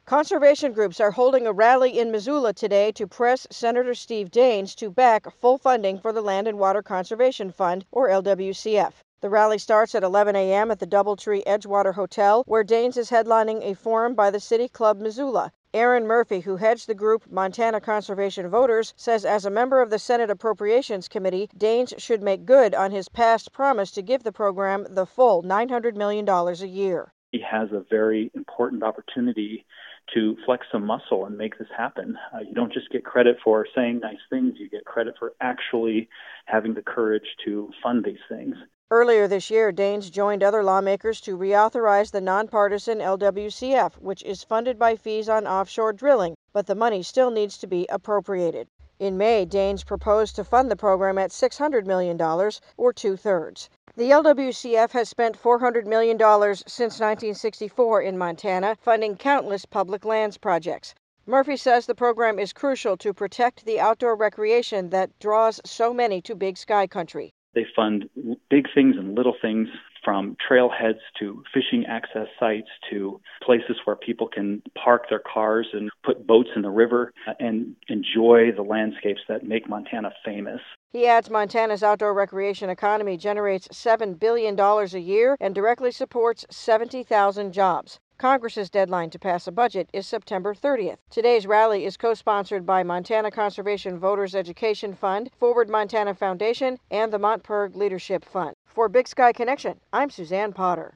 Conservation groups are holding a rally in Missoula today to press Senator Steve Daines to back full funding for the Land and Water Conservation Fund, or LWCF. The rally starts at 11 a.m. at the Doubletree Edgewater Hotel, where Daines is headlining a forum by the City Club Missoula. Aaron Murphy, who heads the group Montana Conservation Voters, says as a member of the Senate Appropriations Committee, Daines should make good on his past promise to give the program the full $900 million a year. He has a very important opportunity to flex some muscle and make this happen. You don't just get credit for saying nice things, you get credit for actually having the courage to fund these things. Earlier this year, Daines joined other lawmakers to reauthorize the nonpartisan LWCF, which is funded by fees on offshore drilling, but the money still needs to be appropriated. In May, Daines proposed to fund the program at $600 million, or two-thirds. The LWCF has spent $400 million since 1964 in Montana, funding countless public lands projects. Murphy says the program is crucial to protect the outdoor recreation that draws so many to Big Sky Country. They fund big things and little things, from trailheads to fishing access sites to places where people can park their cars and put boats in the river and enjoy the landscapes that make Montana famous. He adds Montana's outdoor recreation economy generates $7 billion a year and directly supports 70,000 jobs. Congress's deadline to pass a budget is September 30th. Today's rally is co-sponsored by Montana Conservation Voters Education Fund, Forward Montana Foundation, and the Montague Leadership Fund. For Big Sky Connection, I'm Suzanne Potter.